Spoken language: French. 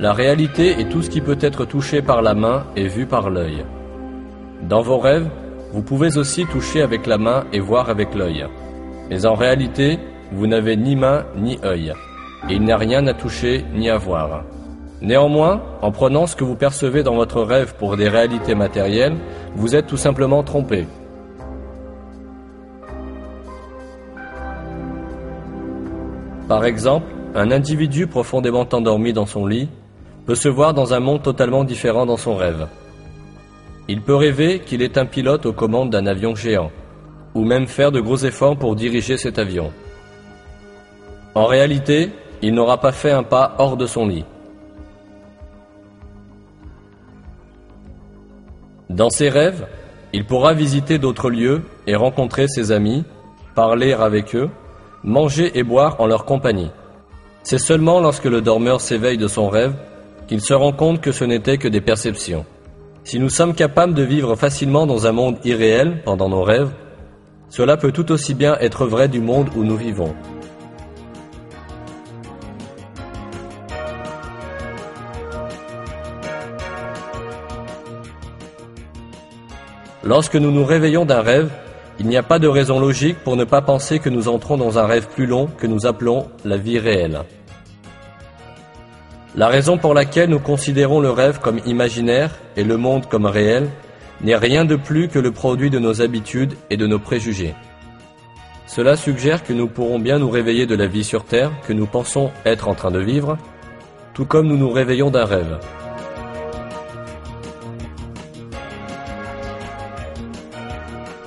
La réalité est tout ce qui peut être touché par la main et vu par l'œil. Dans vos rêves, vous pouvez aussi toucher avec la main et voir avec l'œil. Mais en réalité, vous n'avez ni main ni œil, et il n'y a rien à toucher ni à voir. Néanmoins, en prenant ce que vous percevez dans votre rêve pour des réalités matérielles, vous êtes tout simplement trompé. Par exemple, un individu profondément endormi dans son lit peut se voir dans un monde totalement différent dans son rêve. Il peut rêver qu'il est un pilote aux commandes d'un avion géant, ou même faire de gros efforts pour diriger cet avion. En réalité, il n'aura pas fait un pas hors de son lit. Dans ses rêves, il pourra visiter d'autres lieux et rencontrer ses amis, parler avec eux, manger et boire en leur compagnie. C'est seulement lorsque le dormeur s'éveille de son rêve qu'il se rend compte que ce n'était que des perceptions. Si nous sommes capables de vivre facilement dans un monde irréel pendant nos rêves, cela peut tout aussi bien être vrai du monde où nous vivons. Lorsque nous nous réveillons d'un rêve, il n'y a pas de raison logique pour ne pas penser que nous entrons dans un rêve plus long que nous appelons la vie réelle. La raison pour laquelle nous considérons le rêve comme imaginaire et le monde comme réel n'est rien de plus que le produit de nos habitudes et de nos préjugés. Cela suggère que nous pourrons bien nous réveiller de la vie sur Terre que nous pensons être en train de vivre, tout comme nous nous réveillons d'un rêve.